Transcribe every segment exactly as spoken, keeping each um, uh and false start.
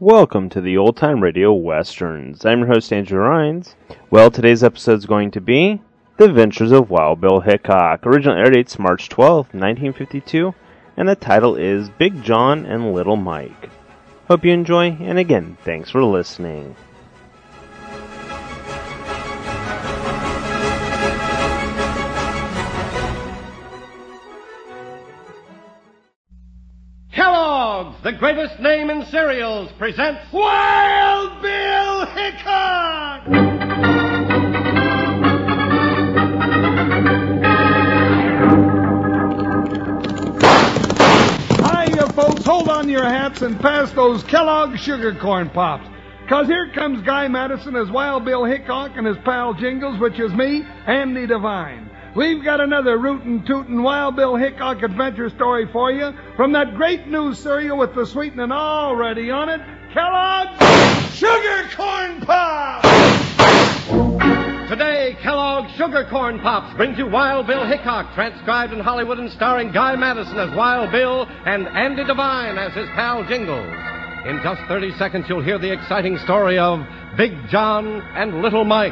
Welcome to the Old Time Radio Westerns. I'm your host, Andrew Rhines. Well, today's episode is going to be The Adventures of Wild Bill Hickok. Original air date's March twelfth, nineteen fifty-two, and the title is Big John and Little Mike. Hope you enjoy, and again, thanks for listening. Kellogg's, the greatest name in cereals, presents Wild Bill Hickok! Hiya, folks. Hold on to your hats and pass those Kellogg's Sugar Corn Pops. Because here comes Guy Madison as Wild Bill Hickok and his pal Jingles, which is me, Andy Devine. We've got another rootin' tootin' Wild Bill Hickok adventure story for you from that great new cereal with the sweetening already on it, Kellogg's Sugar Corn Pops! Today, Kellogg's Sugar Corn Pops brings you Wild Bill Hickok, transcribed in Hollywood and starring Guy Madison as Wild Bill and Andy Devine as his pal Jingles. In just thirty seconds, you'll hear the exciting story of Big John and Little Mike.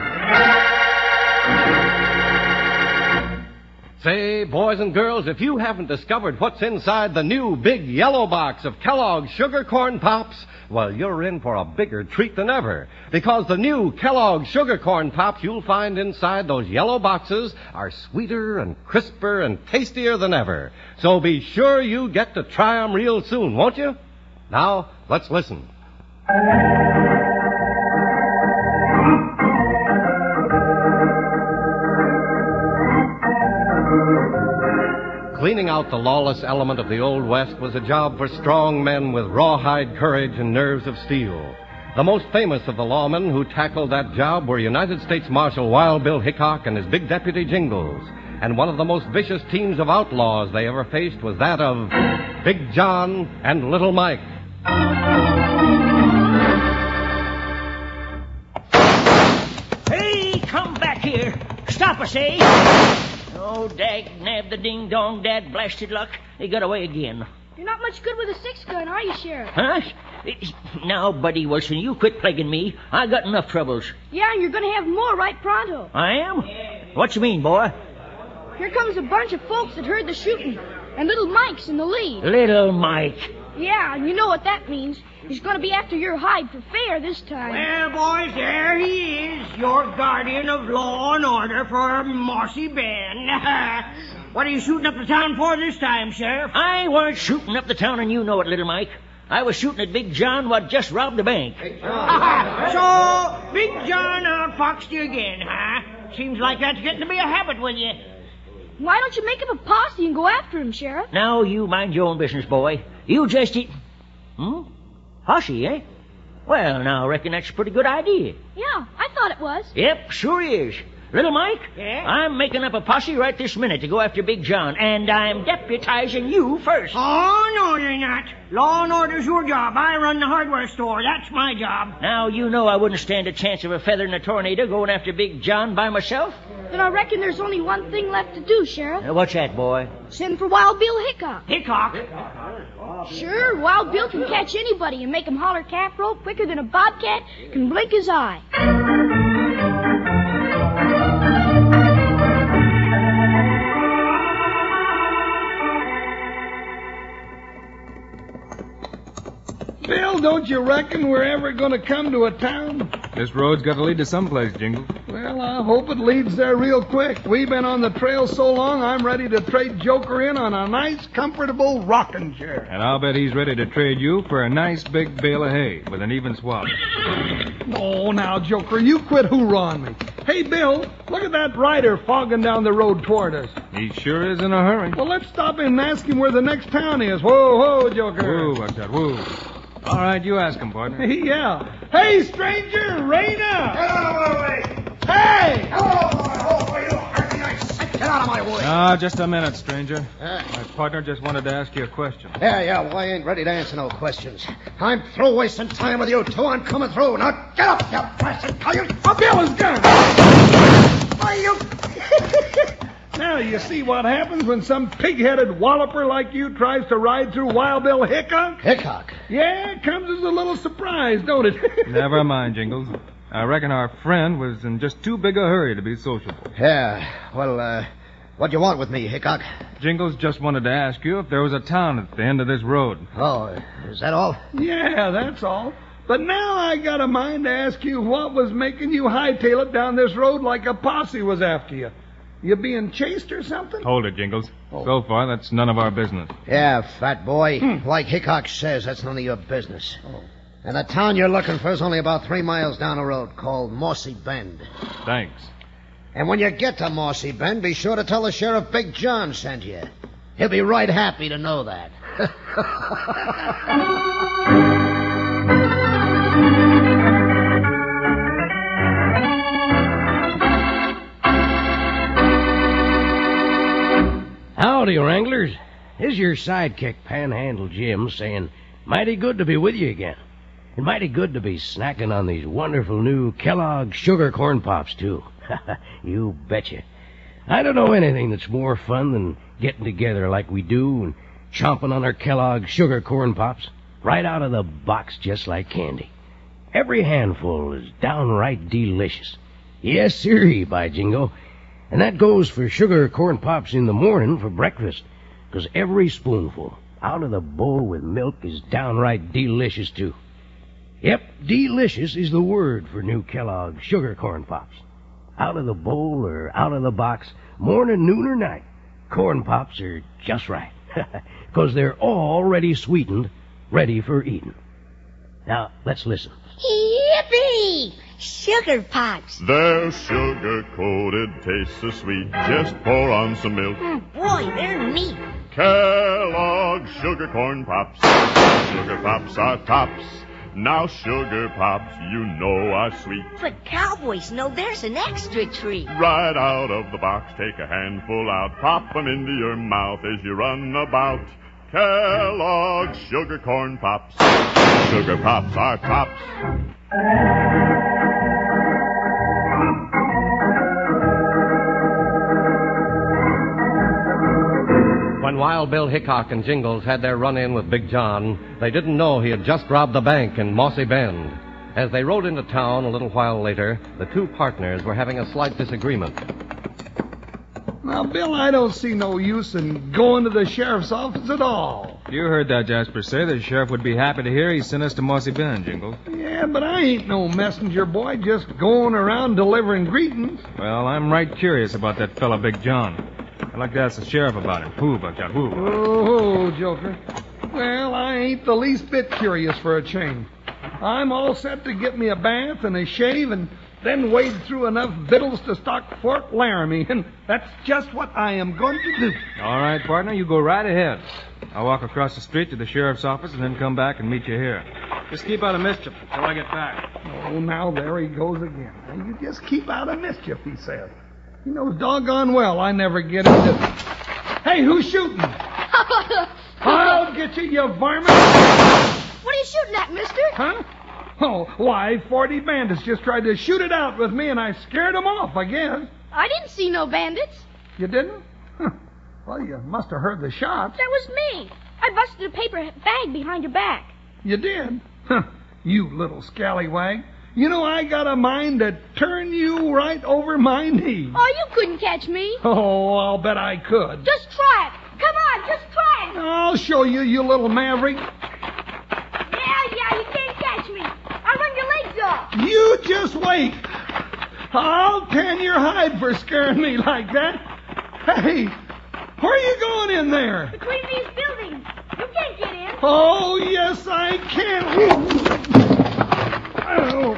Say, boys and girls, if you haven't discovered what's inside the new big yellow box of Kellogg's Sugar Corn Pops, well, you're in for a bigger treat than ever. Because the new Kellogg's Sugar Corn Pops you'll find inside those yellow boxes are sweeter and crisper and tastier than ever. So be sure you get to try 'em real soon, won't you? Now, let's listen. Cleaning out the lawless element of the Old West was a job for strong men with rawhide courage and nerves of steel. The most famous of the lawmen who tackled that job were United States Marshal Wild Bill Hickok and his big deputy Jingles. And one of the most vicious teams of outlaws they ever faced was that of Big John and Little Mike. Hey, come back here. Stop us, eh? Oh, dag nab the ding-dong, dad blasted luck. They got away again. You're not much good with a six-gun, are you, Sheriff? Huh? Now, Buddy Wilson, you quit plaguing me. I got enough troubles. Yeah, and you're going to have more right pronto. I am? What you mean, boy? Here comes a bunch of folks that heard the shooting, and Little Mike's in the lead. Little Mike. Yeah, and you know what that means. He's going to be after your hide for fair this time. Well, boys, there he is, your guardian of law and order for Mossy Bend. What are you shooting up the town for this time, Sheriff? I weren't shooting up the town, and you know it, Little Mike. I was shooting at Big John, what just robbed the bank. So, Big John outfoxed you again, huh? Seems like that's getting to be a habit with you. Why don't you make him a posse and go after him, Sheriff? Now, you mind your own business, boy. You just eat... Hmm? Posse, eh? Well, now, I reckon that's a pretty good idea. Yeah, I thought it was. Yep, sure is. Little Mike, Yeah? I'm making up a posse right this minute to go after Big John, and I'm deputizing you first. Oh, no, you're not. Law and order's your job. I run the hardware store. That's my job. Now, you know I wouldn't stand a chance of a feather in a tornado going after Big John by myself. Then I reckon there's only one thing left to do, Sheriff. Uh, what's that, boy? Send for Wild Bill Hickok. Hickok? Sure, Wild Bill can catch anybody and make him holler calf rope quicker than a bobcat can blink his eye. Bill, don't you reckon we're ever going to come to a town? This road's got to lead to someplace, Jingles. Well, I hope it leads there real quick. We've been on the trail so long, I'm ready to trade Joker in on a nice, comfortable rocking chair. And I'll bet he's ready to trade you for a nice big bale of hay with an even swap. Oh, now, Joker, you quit hoorahing me. Hey, Bill, look at that rider fogging down the road toward us. He sure is in a hurry. Well, let's stop him and ask him where the next town is. Whoa, whoa, Joker. Whoa, Buckshot, whoa. All right, you ask him, partner. Yeah. Hey, stranger, rein up. Get out of my way! Hey! Hello, boy! Oh, you heard me, I said get out of my way! Ah, just a minute, stranger. Uh, My partner just wanted to ask you a question. yeah, yeah, well, I ain't ready to answer no questions. I'm through wasting time with you two. I'm coming through. Now, get up, you bastard! Are you... A Bill is gone. Why, you... Now, you see what happens when some pig-headed walloper like you tries to ride through Wild Bill Hickok? Hickok? Yeah, it comes as a little surprise, don't it? Never mind, Jingles. I reckon our friend was in just too big a hurry to be sociable. Yeah, well, uh, what do you want with me, Hickok? Jingles just wanted to ask you if there was a town at the end of this road. Oh, is that all? Yeah, that's all. But now I got a mind to ask you what was making you hightail it down this road like a posse was after you. You being chased or something? Hold it, Jingles. Oh. So far, that's none of our business. Yeah, fat boy. Hmm. Like Hickok says, that's none of your business. Oh. And the town you're looking for is only about three miles down the road, called Mossy Bend. Thanks. And when you get to Mossy Bend, be sure to tell the sheriff Big John sent you. He'll be right happy to know that. Howdy, Wranglers. This is your sidekick, Panhandle Jim, saying mighty good to be with you again. And mighty good to be snacking on these wonderful new Kellogg Sugar Corn Pops, too. You betcha. I don't know anything that's more fun than getting together like we do and chomping on our Kellogg Sugar Corn Pops right out of the box just like candy. Every handful is downright delicious. Yes, sirree, by jingo. And that goes for sugar corn pops in the morning for breakfast, 'cause every spoonful out of the bowl with milk is downright delicious, too. Yep, delicious is the word for new Kellogg Sugar Corn Pops. Out of the bowl or out of the box, morning, noon, or night, corn pops are just right, 'cause they're already sweetened, ready for eating. Now, let's listen. Yippee! Sugar Pops. They're sugar-coated, taste so sweet. Just pour on some milk. Mm, boy, they're neat. Kellogg Sugar Corn Pops. Sugar Pops are tops. Now Sugar Pops, you know, are sweet. But cowboys know there's an extra treat. Right out of the box, take a handful out. Pop 'em into your mouth as you run about. Kellogg Sugar Corn Pops. Sugar Pops are tops. When Wild Bill Hickok and Jingles had their run-in with Big John, they didn't know he had just robbed a bank in Mossy Bend. As they rode into town a little while later, the two partners were having a slight disagreement. Now, Bill, I don't see no use in going to the sheriff's office at all. You heard that Jasper say the sheriff would be happy to hear he sent us to Mossy Bend, Jingles. Yeah, but I ain't no messenger boy just going around delivering greetings. Well, I'm right curious about that fella Big John. I'd like to ask the sheriff about him. Who about that? Who? Oh, Joker. Well, I ain't the least bit curious for a change. I'm all set to get me a bath and a shave and then wade through enough victuals to stock Fort Laramie, and that's just what I am going to do. All right, partner, you go right ahead. I'll walk across the street to the sheriff's office and then come back and meet you here. Just keep out of mischief until I get back. Oh, now there he goes again. Now, you just keep out of mischief, he says. He knows doggone well I never get into... Hey, who's shooting? I'll get you, you varmint. What are you shooting at, mister? Huh? Oh, why, forty bandits just tried to shoot it out with me, and I scared them off, I guess. I didn't see no bandits. You didn't? Huh. Well, you must have heard the shots. That was me. I busted a paper bag behind your back. You did? Huh. You little scallywag. You know, I got a mind to turn you right over my knee. Oh, you couldn't catch me. Oh, I'll bet I could. Just try it. Come on, just try it. I'll show you, you little maverick. Yeah, yeah, you can't catch me. I'll run your legs off. You just wait. I'll tan your hide for scaring me like that. Hey, where are you going in there? Between these buildings. You can't get in. Oh, yes, I can. Oh,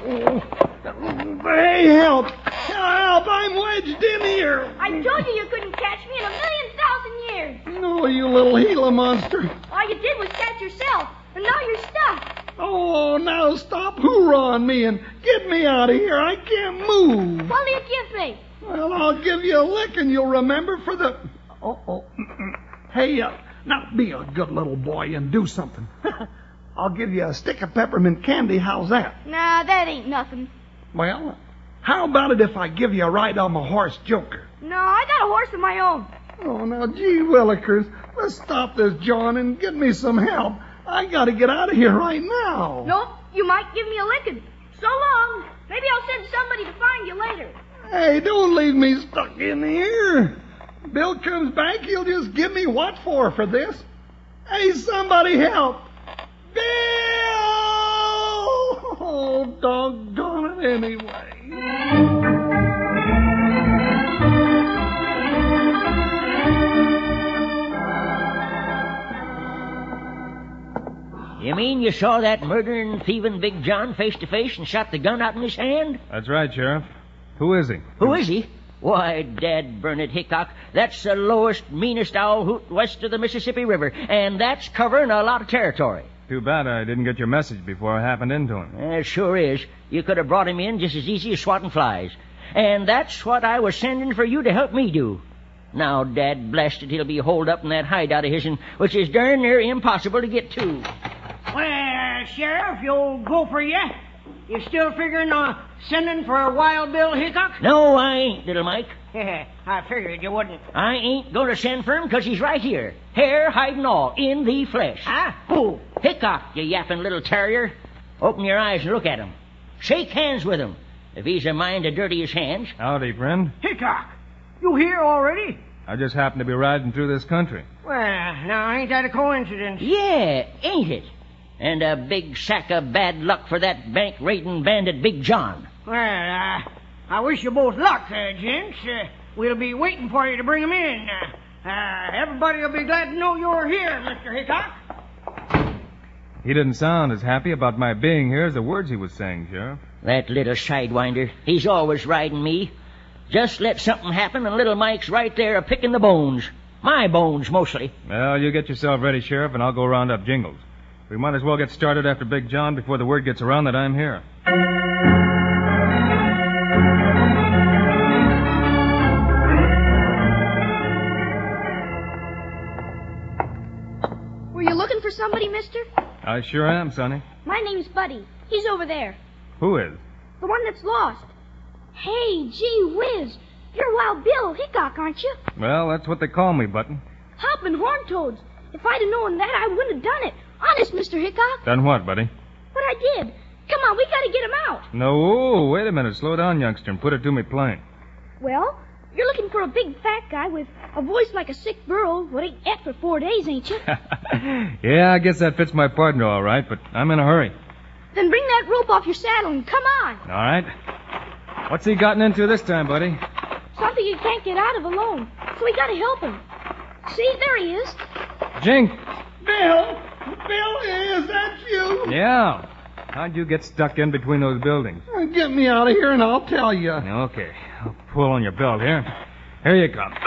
hey, help. Help, I'm wedged in here. I told you you couldn't catch me in a million thousand years. No, you little Gila monster. All you did was catch yourself, and now you're stuck. Oh, now stop hoorahing me and get me out of here. I can't move. What'll you give me? Well, I'll give you a lick and you'll remember for the... Oh, oh. Hey, uh, now be a good little boy and do something. I'll give you a stick of peppermint candy. How's that? Nah, that ain't nothing. Well, How about it if I give you a ride on my horse, Joker? No, I got a horse of my own. Oh, now, gee willikers, let's stop this, John, and get me some help. I gotta get out of here right now. Nope, you might give me a licking. So long. Maybe I'll send somebody to find you later. Hey, don't leave me stuck in here. Bill comes back, he'll just give me what for for this. Hey, somebody help. Bill! Oh, doggone it anyway. You mean you saw that murdering, thieving Big John face to face and shot the gun out in his hand? That's right, Sheriff. Who is he? Who is he? Why, Dad Burnett Hickok, that's the lowest, meanest owl hoot west of the Mississippi River, and that's covering a lot of territory. Too bad I didn't get your message before I happened into him. It sure is. You could have brought him in just as easy as swatting flies. And that's what I was sending for you to help me do. Now, Dad blessed it, he'll be holed up in that hideout of his'n, which is darn near impossible to get to. Well, Sheriff, you'll go for you. You still figuring on sending for Wild Bill Hickok? No, I ain't, little Mike. I figured you wouldn't. I ain't going to send for him because he's right here. Hair, hide, and all, in the flesh. Huh? Who? Hickok, you yapping little terrier. Open your eyes and look at him. Shake hands with him, if he's a mind to dirty his hands. Howdy, friend. Hickok, you here already? I just happened to be riding through this country. Well, now, ain't that a coincidence? Yeah, ain't it? And a big sack of bad luck for that bank-raiding bandit Big John. Well, uh, I wish you both luck, uh, gents. Uh, we'll be waiting for you to bring 'em in. Uh, uh, everybody will be glad to know you're here, Mister Hickok. He didn't sound as happy about my being here as the words he was saying, Sheriff. That little sidewinder. He's always riding me. Just let something happen and little Mike's right there picking the bones. My bones, mostly. Well, you get yourself ready, Sheriff, and I'll go round up Jingles. We might as well get started after Big John before the word gets around that I'm here. Were you looking for somebody, mister? I sure am, Sonny. My name's Buddy. He's over there. Who is? The one that's lost. Hey, gee whiz. You're Wild Bill Hickok, aren't you? Well, that's what they call me, Button. Hopping horn toads. If I'd have known that, I wouldn't have done it. Honest, Mister Hickok. Done what, buddy? What I did. Come on, we gotta get him out. No, wait a minute. Slow down, youngster, and put it to me plain. Well, you're looking for a big fat guy with a voice like a sick burro what ain't ate for four days, ain't you? Yeah, I guess that fits my partner all right, but I'm in a hurry. Then bring that rope off your saddle and come on. All right. What's he gotten into this time, buddy? Something he can't get out of alone, so we gotta help him. See, there he is. Jink! Bill! Bill, is that you? Yeah. How'd you get stuck in between those buildings? Get me out of here and I'll tell you. Okay. I'll pull on your belt here. Here you come.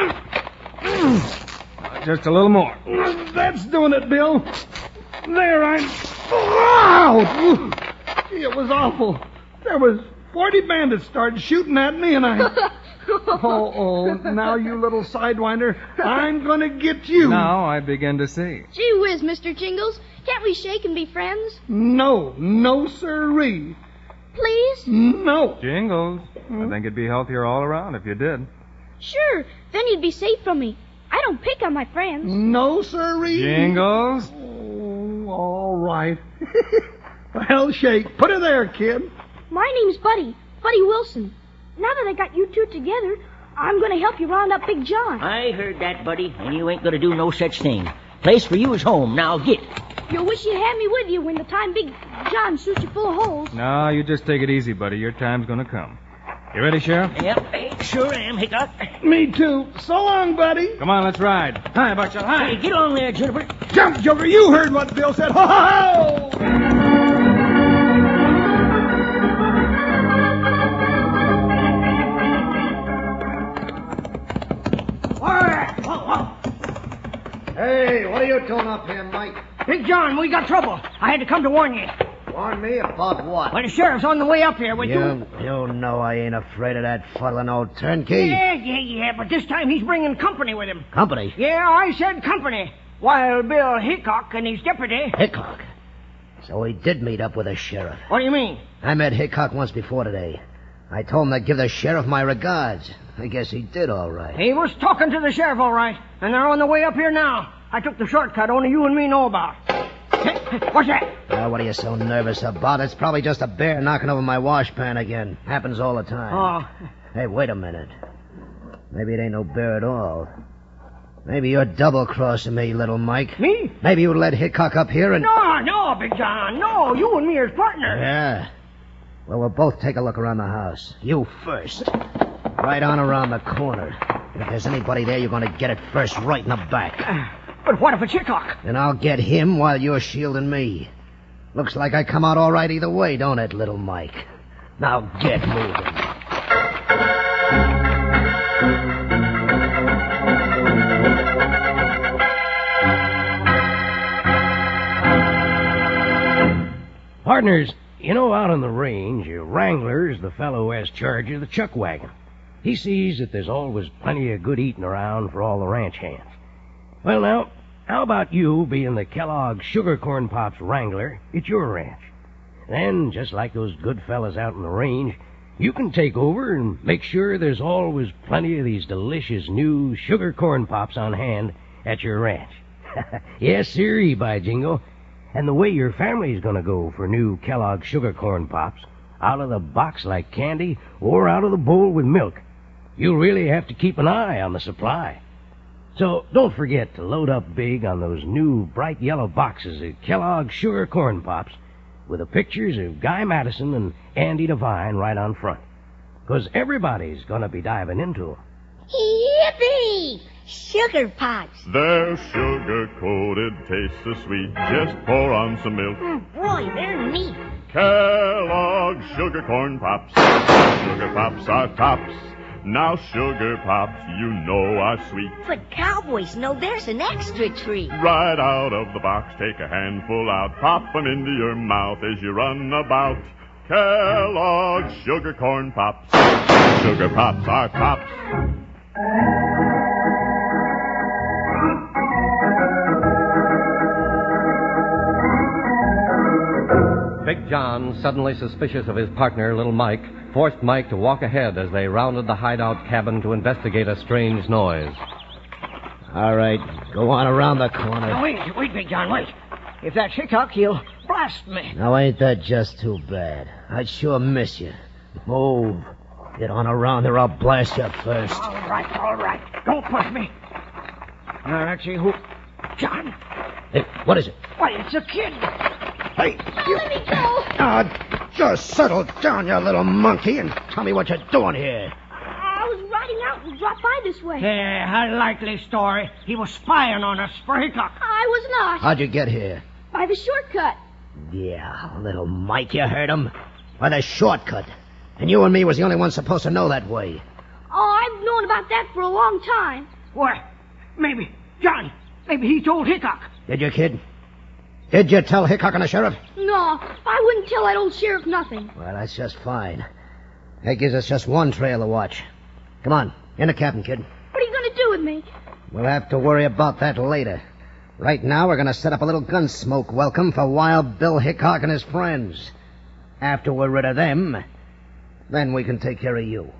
Just a little more. That's doing it, Bill. There, I'm... Wow! It was awful. There was forty bandits started shooting at me and I... Oh, oh, now you little sidewinder, I'm gonna get you. Now I begin to see. Gee whiz, Mister Jingles. Can't we shake and be friends? No, no sirree. Please? No. Jingles, hmm? I think it'd be healthier all around if you did. Sure, then you'd be safe from me. I don't pick on my friends. No sirree. Jingles? Oh, all right. Well, shake. Put her there, kid. My name's Buddy. Buddy Wilson. Now that I got you two together, I'm going to help you round up Big John. I heard that, Buddy, and you ain't going to do no such thing. Place for you is home. Now get. You'll wish you had me with you when the time Big John shoots you full of holes. No, you just take it easy, buddy. Your time's going to come. You ready, Sheriff? Yep, I sure am, Hickok. Me too. So long, buddy. Come on, let's ride. Hi, Buckshot, hi. Hey, get on there, Juniper. Jump, Joker. You heard what Bill said. Ho, ho, ho! Hey, what are you doing up here, Mike? Big John, we got trouble. I had to come to warn you. Warn me about what? Well, the sheriff's on the way up here with you. You, you know I ain't afraid of that fuddling old turnkey. Yeah, yeah, yeah, but this time he's bringing company with him. Company? Yeah, I said company. Wild Bill Hickok and his deputy. Hickok? So he did meet up with a sheriff. What do you mean? I met Hickok once before today. I told him to give the sheriff my regards. I guess he did all right. He was talking to the sheriff, all right. And they're on the way up here now. I took the shortcut only you and me know about. Hey, what's that? Uh, what are you so nervous about? It's probably just a bear knocking over my washpan again. Happens all the time. Oh. Hey, wait a minute. Maybe it ain't no bear at all. Maybe you're double-crossing me, little Mike. Me? Maybe you let Hickok up here and... No, no, Big John. No, you and me are partners. Yeah. Well, we'll both take a look around the house. You first. Right on around the corner. And if there's anybody there, you're going to get it first right in the back. Uh, but what if it's Hickok? Then I'll get him while you're shielding me. Looks like I come out all right either way, don't it, little Mike? Now get moving. Partners, you know, out on the range, Wrangler's the fellow who has charge of the chuck wagon. He sees that there's always plenty of good eating around for all the ranch hands. Well, now, how about you being the Kellogg Sugar Corn Pops Wrangler at your ranch? Then, just like those good fellas out on the range, you can take over and make sure there's always plenty of these delicious new sugar corn pops on hand at your ranch. Yes, sirree, by jingo. And the way your family's gonna go for new Kellogg Sugar Corn Pops, out of the box like candy or out of the bowl with milk, you'll really have to keep an eye on the supply. So don't forget to load up big on those new bright yellow boxes of Kellogg Sugar Corn Pops with the pictures of Guy Madison and Andy Devine right on front. 'Cause everybody's gonna be diving into 'em. Yippee! Sugar Pops. They're sugar-coated, taste so sweet. Just pour on some milk. Mm, boy, they're neat. Kellogg's Sugar Corn Pops. Sugar Pops are tops. Now Sugar Pops, you know, are sweet. But cowboys know there's an extra treat. Right out of the box, take a handful out. Pop 'em into your mouth as you run about. Kellogg's Sugar Corn Pops. Sugar Pops are tops. Big John, suddenly suspicious of his partner, Little Mike, forced Mike to walk ahead as they rounded the hideout cabin to investigate a strange noise. All right, go on around the corner. Now, wait, wait, Big John, wait. If that's Hickok, he'll blast me. Now, ain't that just too bad? I'd sure miss you. Move. Get on around there, I'll blast you first. All right, all right. Don't push me. Now, let's see who... John. Hey, what is it? Why, it's a kid. Hey, you... Let me go. Uh, just settle down, you little monkey, and tell me what you're doing here. I was riding out and dropped by this way. Yeah, a likely story. He was spying on us for Hickok. I was not. How'd you get here? By the shortcut. Yeah, little Mike, you heard him. By the shortcut. And you and me was the only ones supposed to know that way. Oh, I've known about that for a long time. What? Maybe, John, maybe he told Hickok. Did you, kid? Did you tell Hickok and the sheriff? No, I wouldn't tell that old sheriff nothing. Well, that's just fine. That gives us just one trail to watch. Come on, in the cabin, kid. What are you going to do with me? We'll have to worry about that later. Right now, we're going to set up a little gun smoke welcome for Wild Bill Hickok and his friends. After we're rid of them, then we can take care of you.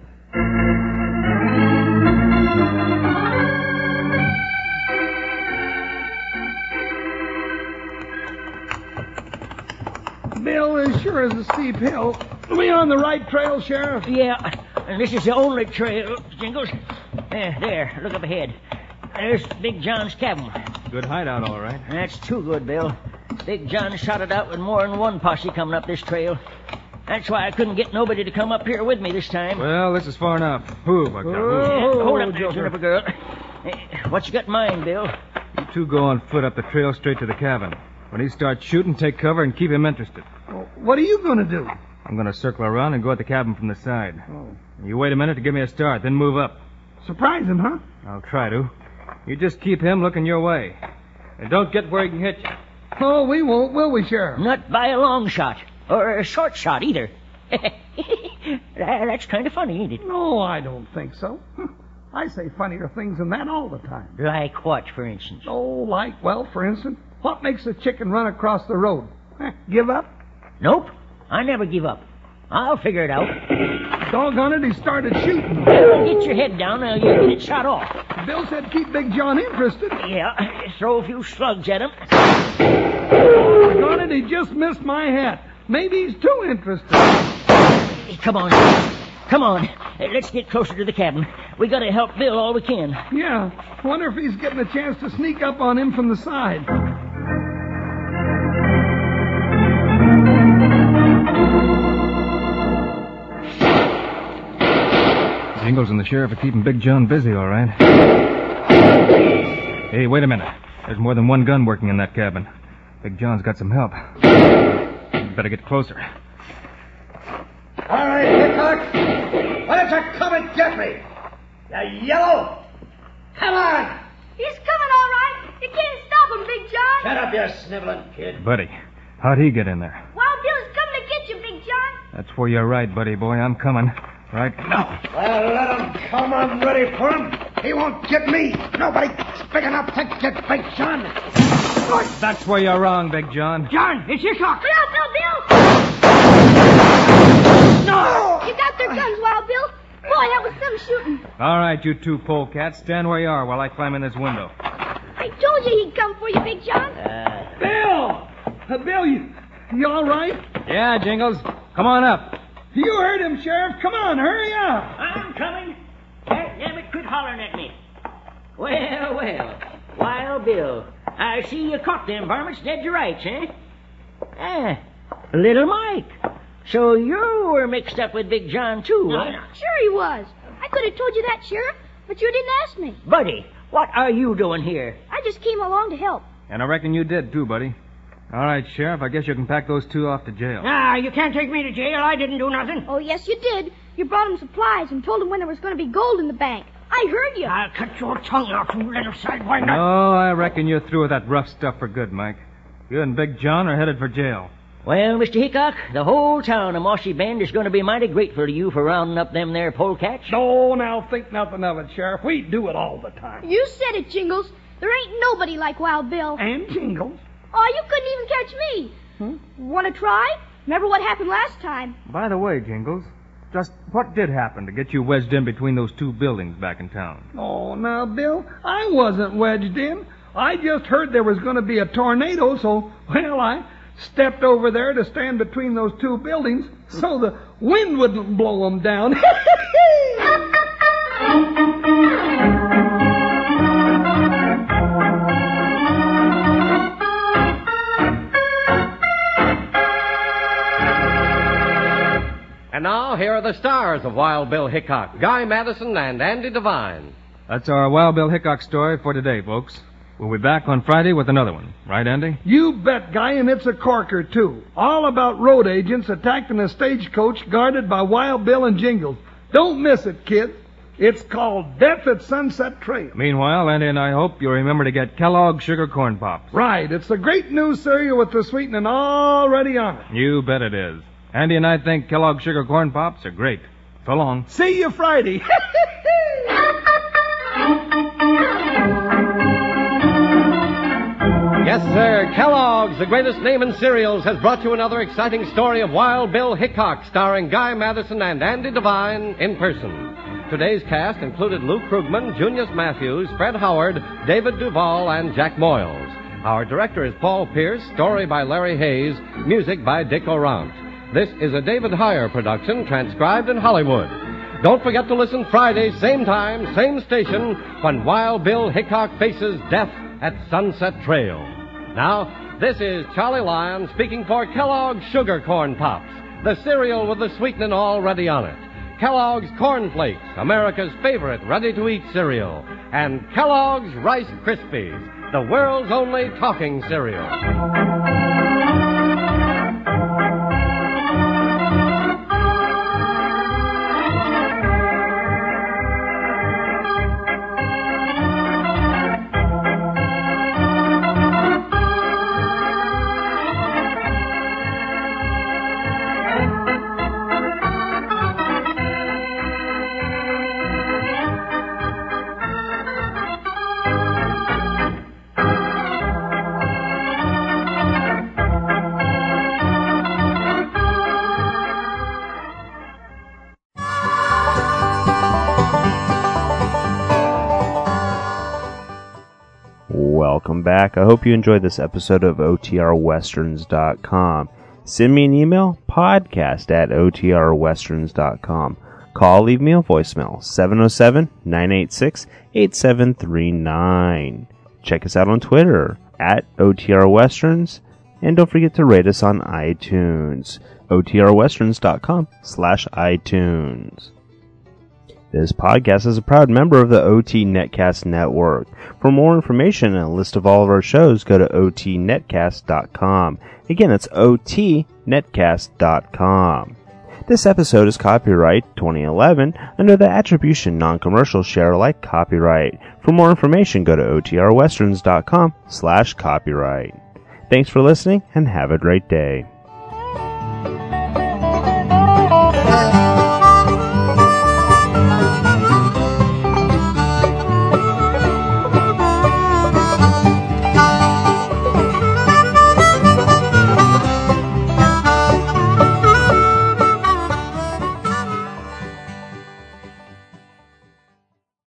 Bill, as sure as a steep hill. Are we on the right trail, Sheriff? Yeah, and this is the only trail, Jingles. There, there, look up ahead. There's Big John's cabin. Good hideout, all right. That's too good, Bill. Big John shot it out with more than one posse coming up this trail. That's why I couldn't get nobody to come up here with me this time. Well, this is far enough. Move, I got oh, Hold up there, Juniper girl. Hey, what you got in mind, Bill? You two go on foot up the trail straight to the cabin. When he starts shooting, take cover and keep him interested. Well, what are you going to do? I'm going to circle around and go at the cabin from the side. Oh. You wait a minute to give me a start, then move up. Surprise him, huh? I'll try to. You just keep him looking your way. And don't get where he can hit you. Oh, we won't, will we, Sheriff? Not by a long shot. Or a short shot, either. That's kind of funny, ain't it? No, I don't think so. I say funnier things than that all the time. Like what, for instance? Oh, like, well, for instance, what makes a chicken run across the road? Give up? Nope. I never give up. I'll figure it out. Doggone it, he started shooting. Get your head down, or you'll get it shot off. Bill said keep Big John interested. Yeah, throw a few slugs at him. Doggone it, he just missed my hat. Maybe he's too interested. Come on. Come on. Uh, Let's get closer to the cabin. We gotta help Bill all we can. Yeah, wonder if he's getting a chance to sneak up on him from the side. Jingles and the sheriff are keeping Big John busy, all right. Hey, wait a minute. There's more than one gun working in that cabin. Big John's got some help. Better get closer. All right, Hickok. Why don't you come and get me? You yellow. Come on. He's coming all right. You can't stop him, Big John. Shut up, you sniveling kid. Buddy, how'd he get in there? Wild Bill's coming to get you, Big John. That's where you're right, buddy boy. I'm coming. Right now. Well, let him come. I'm ready for him. He won't get me. Nobody's big enough to get Big John. That's where you're wrong, Big John. John, it's Hickok. Bill, Bill, Bill. No! You got their guns, Wild Bill. Boy, that was some shooting. All right, you two polecats, stand where you are while I climb in this window. I told you he'd come for you, Big John. Uh, Bill! Uh, Bill, you, you all right? Yeah, Jingles. Come on up. You heard him, Sheriff. Come on, hurry up. I'm coming. Damn it, quit hollering at me. Well, well. Wild Bill. I see you caught them varmints dead to rights, eh? Ah, little Mike. So you were mixed up with Big John, too, huh? Sure he was. I could have told you that, Sheriff, but you didn't ask me. Buddy, what are you doing here? I just came along to help. And I reckon you did, too, buddy. All right, Sheriff, I guess you can pack those two off to jail. Ah, you can't take me to jail. I didn't do nothing. Oh, yes, you did. You brought him supplies and told him when there was going to be gold in the bank. I heard you. I'll cut your tongue out, you little sidewinders. No, I reckon you're through with that rough stuff for good, Mike. You and Big John are headed for jail. Well, Mister Hickok, the whole town of Mossy Bend is going to be mighty grateful to you for rounding up them there polecats. No, now think nothing of it, Sheriff. We do it all the time. You said it, Jingles. There ain't nobody like Wild Bill. And Jingles. Oh, you couldn't even catch me. Hmm? Want to try? Remember what happened last time? By the way, Jingles, just what did happen to get you wedged in between those two buildings back in town? Oh, now, Bill, I wasn't wedged in. I just heard there was going to be a tornado, so, well, I stepped over there to stand between those two buildings so the wind wouldn't blow them down. And now, here are the stars of Wild Bill Hickok, Guy Madison and Andy Devine. That's our Wild Bill Hickok story for today, folks. We'll be back on Friday with another one. Right, Andy? You bet, Guy, and it's a corker, too. All about road agents attacking a stagecoach guarded by Wild Bill and Jingles. Don't miss it, kid. It's called Death at Sunset Trail. Meanwhile, Andy and I hope you'll remember to get Kellogg's Sugar Corn Pops. Right. It's the great new cereal with the sweetening already on it. You bet it is. Andy and I think Kellogg's Sugar Corn Pops are great. So long. See you Friday. Yes, sir. Kellogg's, the greatest name in cereals, has brought you another exciting story of Wild Bill Hickok, starring Guy Madison and Andy Devine in person. Today's cast included Lou Krugman, Junius Matthews, Fred Howard, David Duvall, and Jack Moyles. Our director is Paul Pierce, story by Larry Hayes, music by Dick Orant. This is a David Heyer production, transcribed in Hollywood. Don't forget to listen Friday, same time, same station, when Wild Bill Hickok faces death at Sunset Trail. Now, this is Charlie Lyon speaking for Kellogg's Sugar Corn Pops, the cereal with the sweetening already on it. Kellogg's Corn Flakes, America's favorite ready-to-eat cereal. And Kellogg's Rice Krispies, the world's only talking cereal. welcome back. I hope you enjoyed this episode of O T R westerns dot com. Send me an email, podcast at O T R westerns dot com. Call, leave me a voicemail, seven oh seven, nine eight six, eight seven three nine. Check us out on Twitter, at O T R Westerns, and don't forget to rate us on iTunes, O T R westerns dot com slash iTunes. This podcast is a proud member of the O T Netcast Network. For more information and a list of all of our shows, go to O T netcast dot com. Again, that's O T netcast dot com. This episode is copyright twenty eleven under the Attribution Non-Commercial Share-alike copyright. For more information, go to O T R westerns dot com slash copyright. Thanks for listening and have a great day.